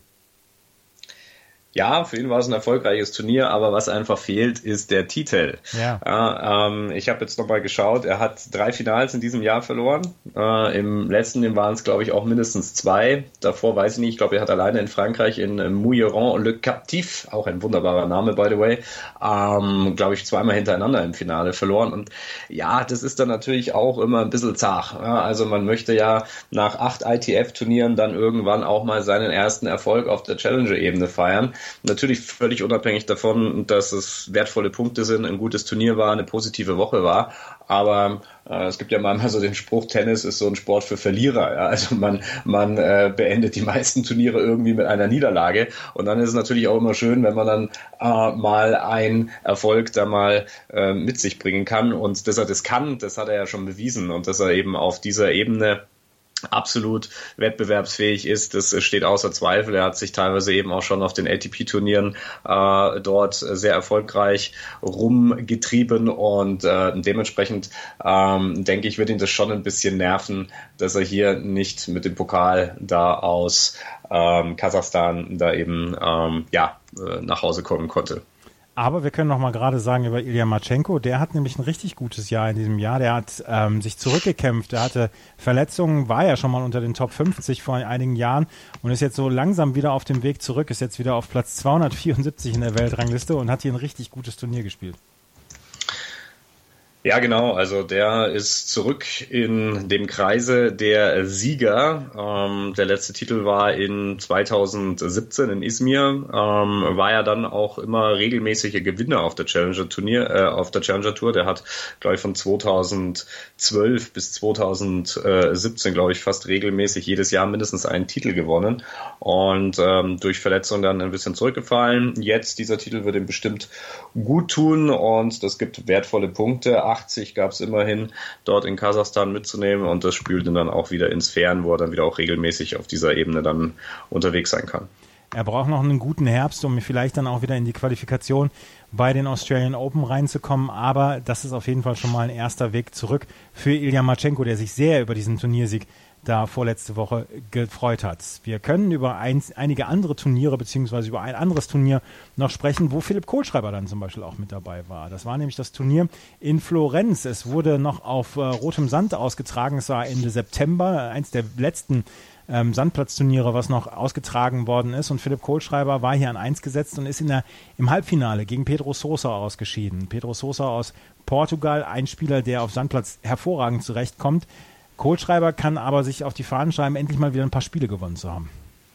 Ja, für ihn war es ein erfolgreiches Turnier, aber was einfach fehlt, ist der Titel. Ja. Ich habe jetzt nochmal geschaut, er hat 3 Finals in diesem Jahr verloren. Im letzten waren es, glaube ich, auch mindestens 2. Davor weiß ich nicht, ich glaube, er hat alleine in Frankreich in Mouilleron Le Captif, auch ein wunderbarer Name, by the way, glaube ich, 2-mal hintereinander im Finale verloren. Und ja, das ist dann natürlich auch immer ein bisschen zart. Ja, also man möchte ja nach 8 ITF-Turnieren dann irgendwann auch mal seinen ersten Erfolg auf der Challenger-Ebene feiern. Natürlich völlig unabhängig davon, dass es wertvolle Punkte sind, ein gutes Turnier war, eine positive Woche war. Aber es gibt ja manchmal so den Spruch, Tennis ist so ein Sport für Verlierer. Ja? Also man beendet die meisten Turniere irgendwie mit einer Niederlage. Und dann ist es natürlich auch immer schön, wenn man dann mal einen Erfolg da mal mit sich bringen kann. Und dass er das kann, das hat er ja schon bewiesen. Und dass er eben auf dieser Ebene absolut wettbewerbsfähig ist, das steht außer Zweifel. Er hat sich teilweise eben auch schon auf den ATP-Turnieren dort sehr erfolgreich rumgetrieben und dementsprechend denke ich, wird ihn das schon ein bisschen nerven, dass er hier nicht mit dem Pokal da aus Kasachstan da eben nach Hause kommen konnte.
Aber wir können noch mal gerade sagen über Ilja Marchenko, der hat nämlich ein richtig gutes Jahr in diesem Jahr. Der hat sich zurückgekämpft, der hatte Verletzungen, war ja schon mal unter den Top 50 vor einigen Jahren und ist jetzt so langsam wieder auf dem Weg zurück, ist jetzt wieder auf Platz 274 in der Weltrangliste und hat hier ein richtig gutes Turnier gespielt.
Ja, genau. Also der ist zurück in dem Kreise der Sieger. Der letzte Titel war in 2017 in Izmir. War ja dann auch immer regelmäßiger Gewinner auf der Challenger Tour. Der hat, glaube ich, von 2012 bis 2017, glaube ich, fast regelmäßig jedes Jahr mindestens einen Titel gewonnen und durch Verletzungen dann ein bisschen zurückgefallen. Jetzt, dieser Titel wird ihm bestimmt gut tun und das gibt wertvolle Punkte. 80 gab es immerhin dort in Kasachstan mitzunehmen und das spült ihn dann auch wieder ins Fern, wo er dann wieder auch regelmäßig auf dieser Ebene dann unterwegs sein kann.
Er braucht noch einen guten Herbst, um vielleicht dann auch wieder in die Qualifikation bei den Australian Open reinzukommen, aber das ist auf jeden Fall schon mal ein erster Weg zurück für Ilja Marchenko, der sich sehr über diesen Turniersieg da vorletzte Woche gefreut hat. Wir können über einige andere Turniere beziehungsweise über ein anderes Turnier noch sprechen, wo Philipp Kohlschreiber dann zum Beispiel auch mit dabei war. Das war nämlich das Turnier in Florenz. Es wurde noch auf rotem Sand ausgetragen. Es war Ende September, eins der letzten Sandplatzturniere, was noch ausgetragen worden ist. Und Philipp Kohlschreiber war hier an 1 gesetzt und ist im Halbfinale gegen Pedro Sousa ausgeschieden. Pedro Sousa aus Portugal, ein Spieler, der auf Sandplatz hervorragend zurechtkommt. Kohlschreiber kann aber sich auf die Fahnen schreiben, endlich mal wieder ein paar Spiele gewonnen zu haben.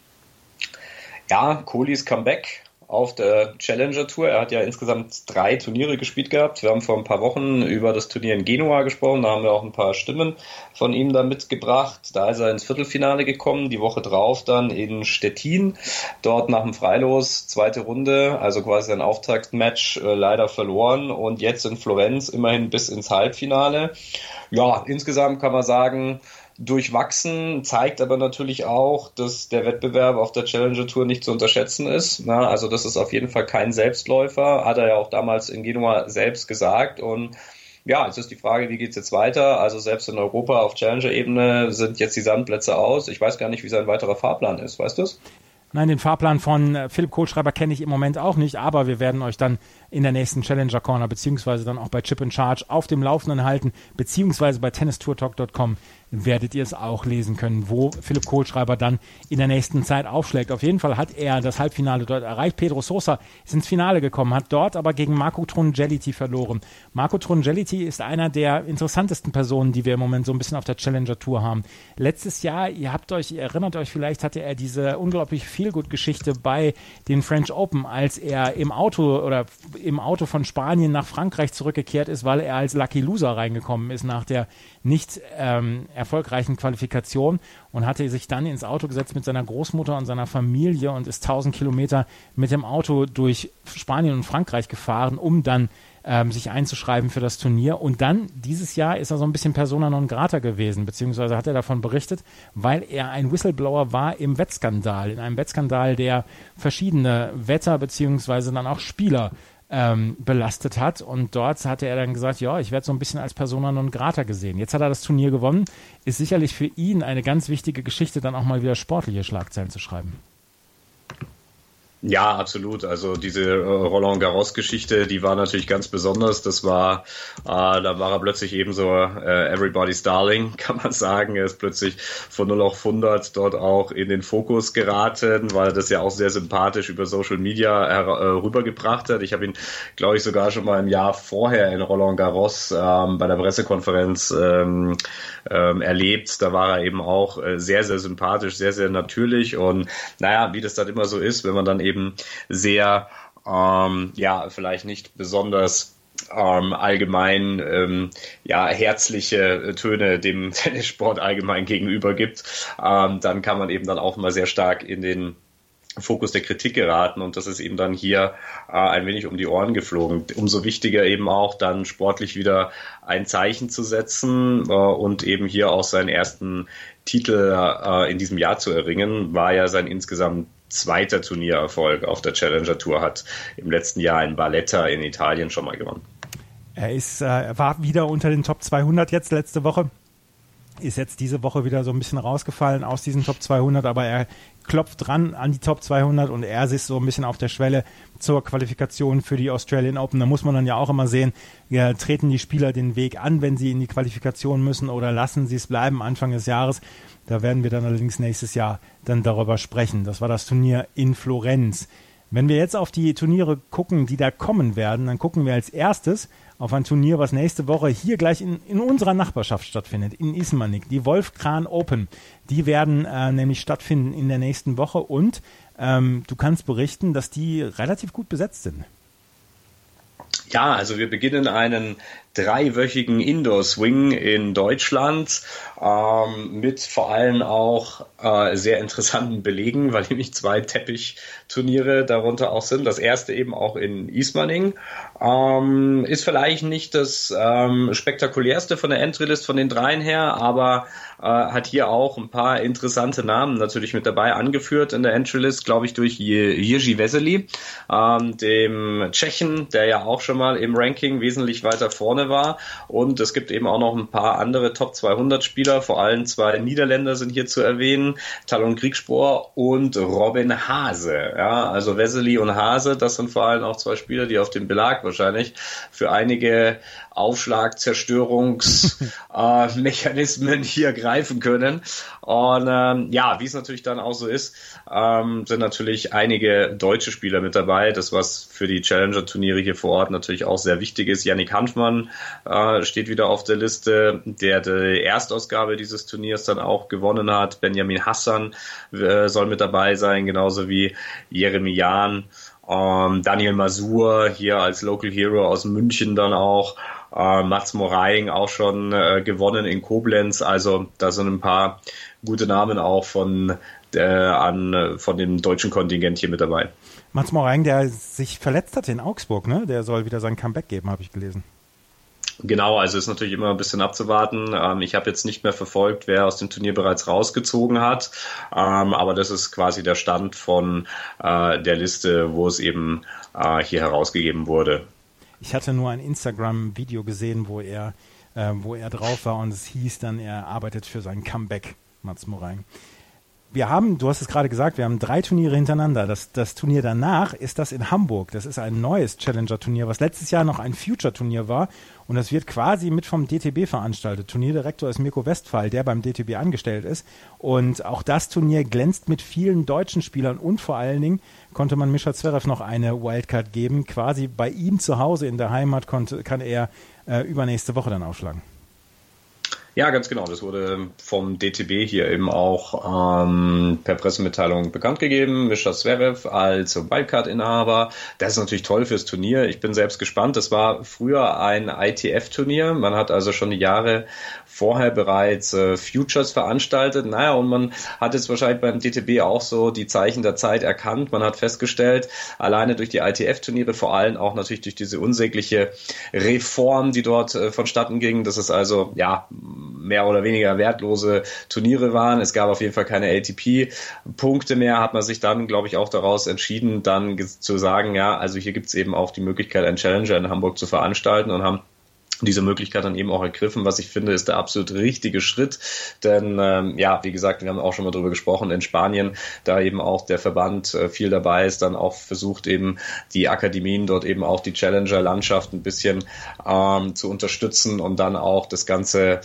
Ja, Kohlis Comeback auf der Challenger Tour. Er hat ja insgesamt 3 Turniere gespielt gehabt. Wir haben vor ein paar Wochen über das Turnier in Genua gesprochen. Da haben wir auch ein paar Stimmen von ihm da mitgebracht. Da ist er ins Viertelfinale gekommen. Die Woche drauf dann in Stettin. Dort nach dem Freilos, 2. Runde, also quasi ein Auftaktmatch, leider verloren. Und jetzt in Florenz immerhin bis ins Halbfinale. Ja, insgesamt kann man sagen, durchwachsen, zeigt aber natürlich auch, dass der Wettbewerb auf der Challenger Tour nicht zu unterschätzen ist. Na, also das ist auf jeden Fall kein Selbstläufer, hat er ja auch damals in Genua selbst gesagt. Und ja, jetzt ist die Frage, wie geht's jetzt weiter? Also selbst in Europa auf Challenger-Ebene sind jetzt die Sandplätze aus. Ich weiß gar nicht, wie sein weiterer Fahrplan ist. Weißt du es?
Nein, den Fahrplan von Philipp Kohlschreiber kenne ich im Moment auch nicht, aber wir werden euch dann in der nächsten Challenger Corner beziehungsweise dann auch bei Chip in Charge auf dem Laufenden halten, beziehungsweise bei tennistourtalk.com werdet ihr es auch lesen können, wo Philipp Kohlschreiber dann in der nächsten Zeit aufschlägt. Auf jeden Fall hat er das Halbfinale dort erreicht. Pedro Sousa ist ins Finale gekommen, hat dort aber gegen Marco Trungelliti verloren. Marco Trungelliti ist einer der interessantesten Personen, die wir im Moment so ein bisschen auf der Challenger Tour haben. Letztes Jahr, ihr erinnert euch vielleicht, hatte er diese unglaublich Feelgood-Geschichte bei den French Open, als er im Auto von Spanien nach Frankreich zurückgekehrt ist, weil er als Lucky Loser reingekommen ist nach der nicht erfolgreichen Qualifikation und hatte sich dann ins Auto gesetzt mit seiner Großmutter und seiner Familie und ist 1000 Kilometer mit dem Auto durch Spanien und Frankreich gefahren, um dann sich einzuschreiben für das Turnier. Und dann, dieses Jahr, ist er so ein bisschen persona non grata gewesen, beziehungsweise hat er davon berichtet, weil er ein Whistleblower war im Wettskandal, in einem Wettskandal, der verschiedene Wetter beziehungsweise dann auch Spieler belastet hat, und dort hatte er dann gesagt, ja, ich werde so ein bisschen als persona non grata gesehen. Jetzt hat er das Turnier gewonnen, ist sicherlich für ihn eine ganz wichtige Geschichte, dann auch mal wieder sportliche Schlagzeilen zu schreiben.
Ja, absolut. Also diese Roland Garros-Geschichte, die war natürlich ganz besonders. Das war, da war er plötzlich eben so everybody's darling, kann man sagen. Er ist plötzlich von 0 auf 100 dort auch in den Fokus geraten, weil er das ja auch sehr sympathisch über Social Media rübergebracht hat. Ich habe ihn, glaube ich, sogar schon mal im Jahr vorher in Roland Garros bei der Pressekonferenz erlebt. Da war er eben auch sehr, sehr sympathisch, sehr, sehr natürlich. Und naja, wie das dann immer so ist, wenn man dann eben sehr, vielleicht nicht besonders allgemein herzliche Töne dem Tennissport allgemein gegenüber gibt, dann kann man eben dann auch mal sehr stark in den Fokus der Kritik geraten, und das ist eben dann hier ein wenig um die Ohren geflogen. Umso wichtiger eben auch dann sportlich wieder ein Zeichen zu setzen und eben hier auch seinen ersten Titel in diesem Jahr zu erringen, war ja sein insgesamt 2. Turniererfolg auf der Challenger Tour, hat im letzten Jahr in Barletta in Italien schon mal gewonnen.
Er war wieder unter den Top 200 jetzt letzte Woche. ist jetzt diese Woche wieder so ein bisschen rausgefallen aus diesen Top 200, aber er klopft dran an die Top 200 und er ist so ein bisschen auf der Schwelle zur Qualifikation für die Australian Open. Da muss man dann ja auch immer sehen, treten die Spieler den Weg an, wenn sie in die Qualifikation müssen, oder lassen sie es bleiben Anfang des Jahres. Da werden wir dann allerdings nächstes Jahr dann darüber sprechen. Das war das Turnier in Florenz. Wenn wir jetzt auf die Turniere gucken, die da kommen werden, dann gucken wir als erstes auf ein Turnier, was nächste Woche hier gleich in unserer Nachbarschaft stattfindet, in Ismaning, die Wolfkran Open. Die werden nämlich stattfinden in der nächsten Woche und du kannst berichten, dass die relativ gut besetzt sind.
Ja, also wir beginnen einen 3-wöchigen Indoor-Swing in Deutschland mit vor allem auch sehr interessanten Belegen, weil nämlich 2 Teppichturniere darunter auch sind. Das erste eben auch in Ismaning. Ist vielleicht nicht das spektakulärste von der Entry-List von den 3 her, aber hat hier auch ein paar interessante Namen natürlich mit dabei, angeführt in der Entry-List, glaube ich, durch Jiří Veselý, dem Tschechen, der ja auch schon mal im Ranking wesentlich weiter vorne war. Und es gibt eben auch noch ein paar andere Top 200 Spieler, vor allem 2 Niederländer sind hier zu erwähnen, Talon Griekspoor und Robin Haase. Ja, also Veselý und Haase, das sind vor allem auch 2 Spieler, die auf dem Belag wahrscheinlich für einige Aufschlag-Zerstörungsmechanismen hier greifen können. Und wie es natürlich dann auch so ist, sind natürlich einige deutsche Spieler mit dabei. Das, was für die Challenger-Turniere hier vor Ort natürlich auch sehr wichtig ist. Yannick Hanfmann steht wieder auf der Liste, der die Erstausgabe dieses Turniers dann auch gewonnen hat. Benjamin Hassan soll mit dabei sein, genauso wie Jeremy Jahn. Daniel Masur hier als Local Hero aus München dann auch. Mats Moraing auch schon gewonnen in Koblenz. Also da sind ein paar gute Namen auch von dem deutschen Kontingent hier mit dabei.
Mats Moraing, der sich verletzt hat in Augsburg, ne? Der soll wieder sein Comeback geben, habe ich gelesen.
Genau, also ist natürlich immer ein bisschen abzuwarten. Ich habe jetzt nicht mehr verfolgt, wer aus dem Turnier bereits rausgezogen hat, aber das ist quasi der Stand von der Liste, wo es eben hier herausgegeben wurde.
Ich hatte nur ein Instagram-Video gesehen, wo er drauf war und es hieß dann, er arbeitet für sein Comeback, Mats Moraing. Du hast es gerade gesagt, wir haben 3 Turniere hintereinander. Das Turnier danach ist das in Hamburg. Das ist ein neues Challenger-Turnier, was letztes Jahr noch ein Future-Turnier war. Und das wird quasi mit vom DTB veranstaltet. Turnierdirektor ist Mirko Westphal, der beim DTB angestellt ist. Und auch das Turnier glänzt mit vielen deutschen Spielern. Und vor allen Dingen konnte man Mischa Zverev noch eine Wildcard geben. Quasi bei ihm zu Hause in der Heimat kann er übernächste Woche dann aufschlagen.
Ja, ganz genau. Das wurde vom DTB hier eben auch per Pressemitteilung bekannt gegeben. Mischa Zverev als Wildcard-Inhaber. Das ist natürlich toll fürs Turnier. Ich bin selbst gespannt. Das war früher ein ITF-Turnier. Man hat also schon die Jahre vorher bereits Futures veranstaltet. Naja, und man hat jetzt wahrscheinlich beim DTB auch so die Zeichen der Zeit erkannt. Man hat festgestellt, alleine durch die ITF-Turniere, vor allem auch natürlich durch diese unsägliche Reform, die dort vonstatten ging, dass es also mehr oder weniger wertlose Turniere waren. Es gab auf jeden Fall keine ATP-Punkte mehr. Hat man sich dann, glaube ich, auch daraus entschieden, dann zu sagen, also hier gibt es eben auch die Möglichkeit, einen Challenger in Hamburg zu veranstalten, und haben diese Möglichkeit dann eben auch ergriffen, was ich finde, ist der absolut richtige Schritt, denn wie gesagt, wir haben auch schon mal drüber gesprochen, in Spanien, da eben auch der Verband viel dabei ist, dann auch versucht eben die Akademien dort eben auch die Challenger-Landschaft ein bisschen zu unterstützen und dann auch das Ganze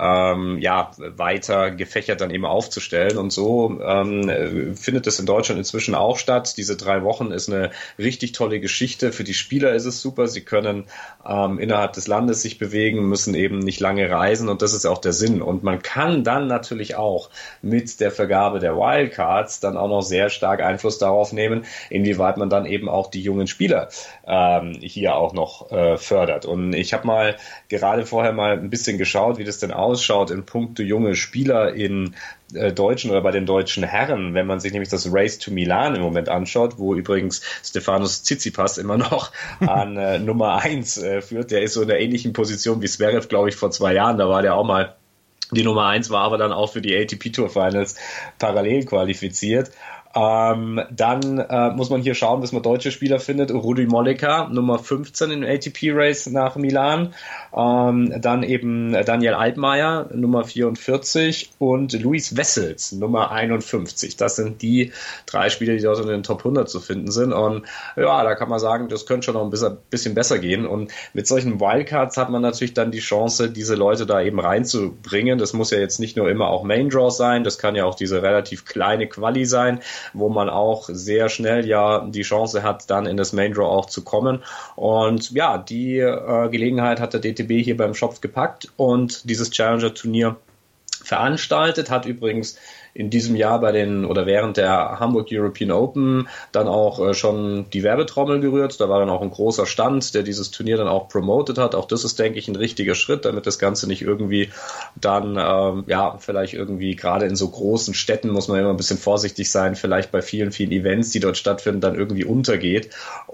weiter gefächert dann eben aufzustellen, und so findet es in Deutschland inzwischen auch statt. Diese 3 Wochen ist eine richtig tolle Geschichte. Für die Spieler ist es super, sie können innerhalb des Landes sich bewegen, müssen eben nicht lange reisen, und das ist auch der Sinn. Und man kann dann natürlich auch mit der Vergabe der Wildcards dann auch noch sehr stark Einfluss darauf nehmen, inwieweit man dann eben auch die jungen Spieler hier auch noch fördert. Und ich habe gerade vorher mal ein bisschen geschaut, wie das denn ausschaut in puncto junge Spieler in Deutschen oder bei den deutschen Herren, wenn man sich nämlich das Race to Milan im Moment anschaut, wo übrigens Stefanos Tsitsipas immer noch an Nummer 1 führt. Der ist so in der ähnlichen Position wie Zverev, glaube ich, vor 2 Jahren. Da war der auch mal die Nummer 1, war aber dann auch für die ATP Tour Finals parallel qualifiziert. Dann muss man hier schauen, dass man deutsche Spieler findet. Rudi Mollica, Nummer 15 im ATP-Race nach Milan. Dann eben Daniel Altmaier, Nummer 44 und Luis Wessels, Nummer 51. Das sind die 3 Spieler, die dort in den Top 100 zu finden sind. Und ja, da kann man sagen, das könnte schon noch ein bisschen besser gehen. Und mit solchen Wildcards hat man natürlich dann die Chance, diese Leute da eben reinzubringen. Das muss ja jetzt nicht nur immer auch Main Draws sein, das kann ja auch diese relativ kleine Quali sein, wo man auch sehr schnell ja die Chance hat, dann in das Main Draw auch zu kommen. Und ja, die Gelegenheit hat der DTB hier beim Schopf gepackt und dieses Challenger-Turnier veranstaltet, hat übrigens in diesem Jahr während der Hamburg European Open dann auch schon die Werbetrommel gerührt. Da war dann auch ein großer Stand, der dieses Turnier dann auch promotet hat. Auch das ist, denke ich, ein richtiger Schritt, damit das Ganze nicht irgendwie dann, vielleicht irgendwie gerade in so großen Städten muss man immer ein bisschen vorsichtig sein, vielleicht bei vielen, vielen Events, die dort stattfinden, dann irgendwie untergeht.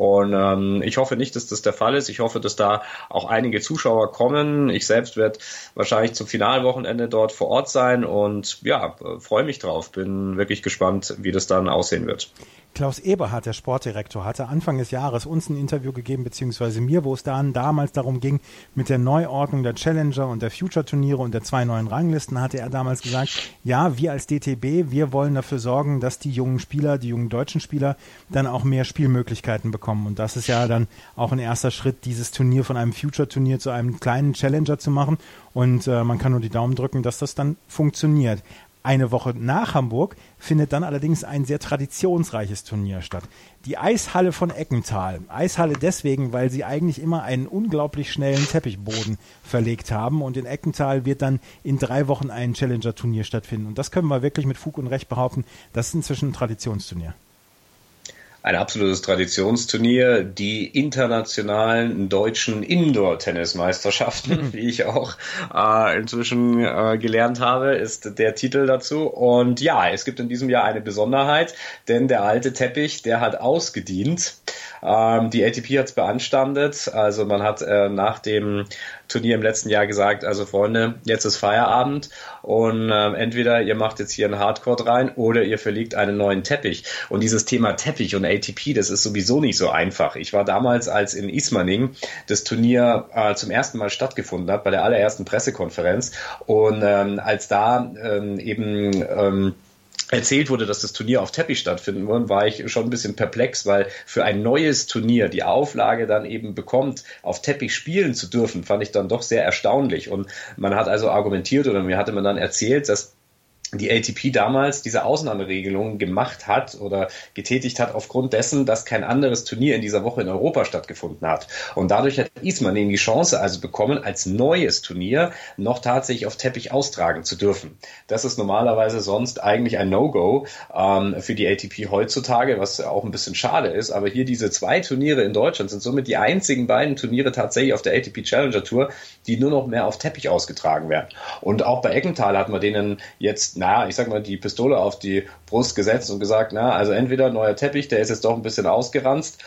Und ich hoffe nicht, dass das der Fall ist. Ich hoffe, dass da auch einige Zuschauer kommen. Ich selbst werde wahrscheinlich zum Finalwochenende dort vor Ort sein und ja, freue mich drauf. Bin wirklich gespannt, wie das dann aussehen wird.
Klaus Eberhardt, der Sportdirektor, hatte Anfang des Jahres uns ein Interview gegeben, beziehungsweise mir, wo es dann damals darum ging, mit der Neuordnung der Challenger und der Future-Turniere und der 2 neuen Ranglisten, hatte er damals gesagt, ja, wir als DTB, wir wollen dafür sorgen, dass die jungen Spieler, die jungen deutschen Spieler, dann auch mehr Spielmöglichkeiten bekommen. Und das ist ja dann auch ein erster Schritt, dieses Turnier von einem Future-Turnier zu einem kleinen Challenger zu machen. Und man kann nur die Daumen drücken, dass das dann funktioniert. Eine Woche nach Hamburg findet dann allerdings ein sehr traditionsreiches Turnier statt. Die Eishalle von Eckental. Eishalle deswegen, weil sie eigentlich immer einen unglaublich schnellen Teppichboden verlegt haben. Und in Eckental wird dann in 3 Wochen ein Challenger-Turnier stattfinden. Und das können wir wirklich mit Fug und Recht behaupten. Das ist inzwischen ein Traditionsturnier.
Ein absolutes Traditionsturnier, die internationalen deutschen Indoor-Tennismeisterschaften, wie ich auch inzwischen gelernt habe, ist der Titel dazu. Und ja, es gibt in diesem Jahr eine Besonderheit, denn der alte Teppich, der hat ausgedient. Die ATP hat es beanstandet, also man hat nach dem Turnier im letzten Jahr gesagt, also Freunde, jetzt ist Feierabend und entweder ihr macht jetzt hier einen Hardcourt rein oder ihr verlegt einen neuen Teppich. Und dieses Thema Teppich und ATP, das ist sowieso nicht so einfach. Ich war damals, als in Ismaning das Turnier zum ersten Mal stattgefunden hat, bei der allerersten Pressekonferenz und als da erzählt wurde, dass das Turnier auf Teppich stattfinden wird, war ich schon ein bisschen perplex, weil für ein neues Turnier die Auflage dann eben bekommt, auf Teppich spielen zu dürfen, fand ich dann doch sehr erstaunlich. Und man hat also argumentiert oder mir hatte man dann erzählt, dass die ATP damals diese Ausnahmeregelung gemacht hat oder getätigt hat aufgrund dessen, dass kein anderes Turnier in dieser Woche in Europa stattgefunden hat. Und dadurch hat Ismaning die Chance also bekommen, als neues Turnier noch tatsächlich auf Teppich austragen zu dürfen. Das ist normalerweise sonst eigentlich ein No-Go für die ATP heutzutage, was auch ein bisschen schade ist. Aber hier diese 2 Turniere in Deutschland sind somit die einzigen beiden Turniere tatsächlich auf der ATP Challenger Tour, die nur noch mehr auf Teppich ausgetragen werden. Und auch bei Eckental hat man denen jetzt die Pistole auf die Brust gesetzt und gesagt, also entweder neuer Teppich, der ist jetzt doch ein bisschen ausgeranzt,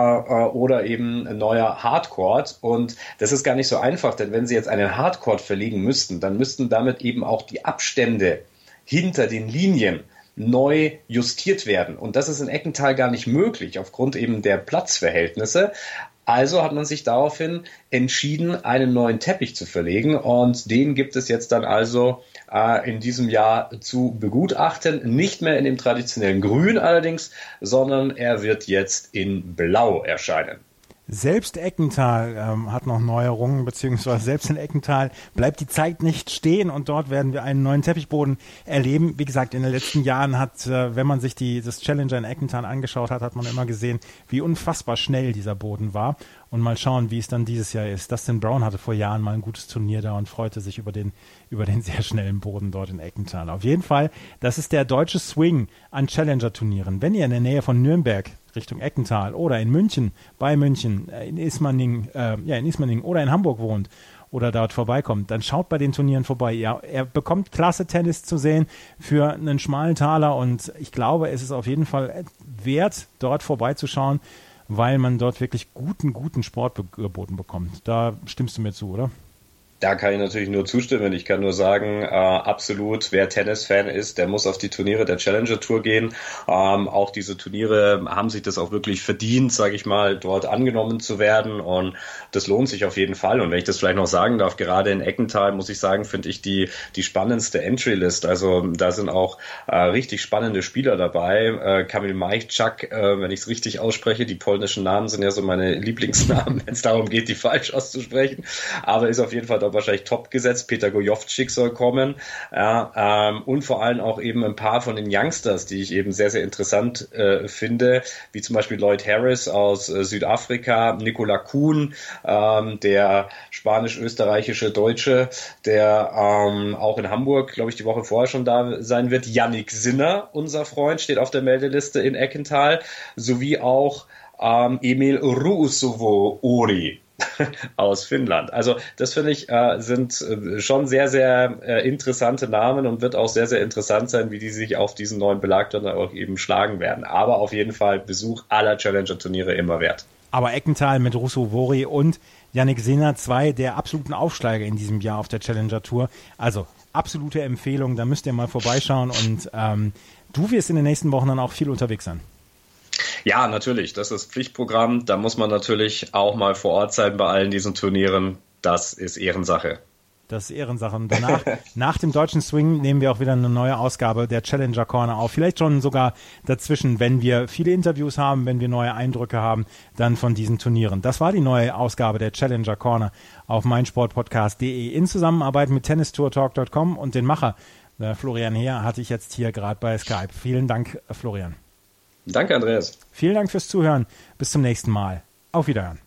oder eben ein neuer Hardcourt. Und das ist gar nicht so einfach, denn wenn sie jetzt einen Hardcourt verlegen müssten, dann müssten damit eben auch die Abstände hinter den Linien neu justiert werden. Und das ist in Eckental gar nicht möglich, aufgrund eben der Platzverhältnisse. Also hat man sich daraufhin entschieden, einen neuen Teppich zu verlegen und den gibt es jetzt dann also in diesem Jahr zu begutachten. Nicht mehr in dem traditionellen Grün allerdings, sondern er wird jetzt in Blau erscheinen.
Selbst Eckental hat noch Neuerungen, beziehungsweise selbst in Eckental bleibt die Zeit nicht stehen und dort werden wir einen neuen Teppichboden erleben. Wie gesagt, in den letzten Jahren hat, wenn man sich das Challenger in Eckental angeschaut hat, hat man immer gesehen, wie unfassbar schnell dieser Boden war. Und mal schauen, wie es dann dieses Jahr ist. Dustin Brown hatte vor Jahren mal ein gutes Turnier da und freute sich über den sehr schnellen Boden dort in Eckental. Auf jeden Fall, das ist der deutsche Swing an Challenger-Turnieren. Wenn ihr in der Nähe von Nürnberg Richtung Eckental oder in München, bei München, in Ismaning oder in Hamburg wohnt oder dort vorbeikommt, dann schaut bei den Turnieren vorbei. Ja, er bekommt klasse Tennis zu sehen für einen schmalen Taler und ich glaube, es ist auf jeden Fall wert, dort vorbeizuschauen, weil man dort wirklich guten Sport geboten bekommt. Da stimmst du mir zu, oder?
Da kann ich natürlich nur zustimmen. Ich kann nur sagen, absolut, wer Tennis-Fan ist, der muss auf die Turniere der Challenger Tour gehen. Auch diese Turniere haben sich das auch wirklich verdient, sage ich mal, dort angenommen zu werden. Und das lohnt sich auf jeden Fall. Und wenn ich das vielleicht noch sagen darf, gerade in Eckenthal, muss ich sagen, finde ich die spannendste Entry-List. Also da sind auch richtig spannende Spieler dabei. Kamil Majchak, wenn ich es richtig ausspreche, die polnischen Namen sind ja so meine Lieblingsnamen, wenn es darum geht, die falsch auszusprechen. Aber ist auf jeden Fall wahrscheinlich top gesetzt. Peter Gojovcik soll kommen. Und vor allem auch eben ein paar von den Youngsters, die ich eben sehr, sehr interessant finde, wie zum Beispiel Lloyd Harris aus Südafrika, Nicola Kuhn, der spanisch-österreichische Deutsche, der auch in Hamburg, glaube ich, die Woche vorher schon da sein wird. Yannick Sinner, unser Freund, steht auf der Meldeliste in Eckenthal, sowie auch Emil Ruusuvuori aus Finnland. Also das finde ich sind schon sehr, sehr interessante Namen und wird auch sehr, sehr interessant sein, wie die sich auf diesen neuen Belag dann auch eben schlagen werden. Aber auf jeden Fall Besuch aller Challenger-Turniere immer wert. Aber
Eckenthal mit Ruusuvuori und Yannick Sinner, 2 der absoluten Aufsteiger in diesem Jahr auf der Challenger-Tour. Also absolute Empfehlung, da müsst ihr mal vorbeischauen und du wirst in den nächsten Wochen dann auch viel unterwegs sein.
Ja, natürlich. Das ist Pflichtprogramm. Da muss man natürlich auch mal vor Ort sein bei allen diesen Turnieren. Das ist Ehrensache.
Das ist Ehrensache. Und danach, nach dem deutschen Swing, nehmen wir auch wieder eine neue Ausgabe der Challenger Corner auf. Vielleicht schon sogar dazwischen, wenn wir viele Interviews haben, wenn wir neue Eindrücke haben, dann von diesen Turnieren. Das war die neue Ausgabe der Challenger Corner auf meinsportpodcast.de in Zusammenarbeit mit tennistourtalk.com und den Macher Florian Heer hatte ich jetzt hier gerade bei Skype. Vielen Dank, Florian.
Danke, Andreas.
Vielen Dank fürs Zuhören. Bis zum nächsten Mal. Auf Wiederhören.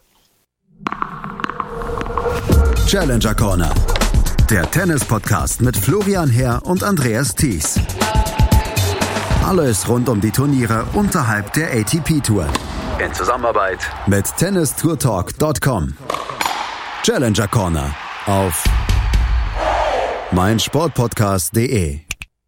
Challenger Corner, der Tennis-Podcast mit Florian Heer und Andreas Thies. Alles rund um die Turniere unterhalb der ATP-Tour. In Zusammenarbeit mit tennistourtalk.com. Challenger Corner auf meinsportpodcast.de.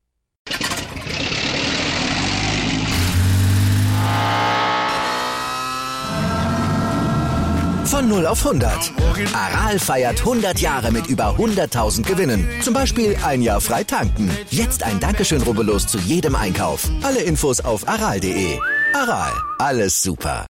Von 0 auf 100. Aral feiert 100 Jahre mit über 100.000 Gewinnen. Zum Beispiel ein Jahr frei tanken. Jetzt ein Dankeschön, rubbellos zu jedem Einkauf. Alle Infos auf aral.de. Aral, alles super.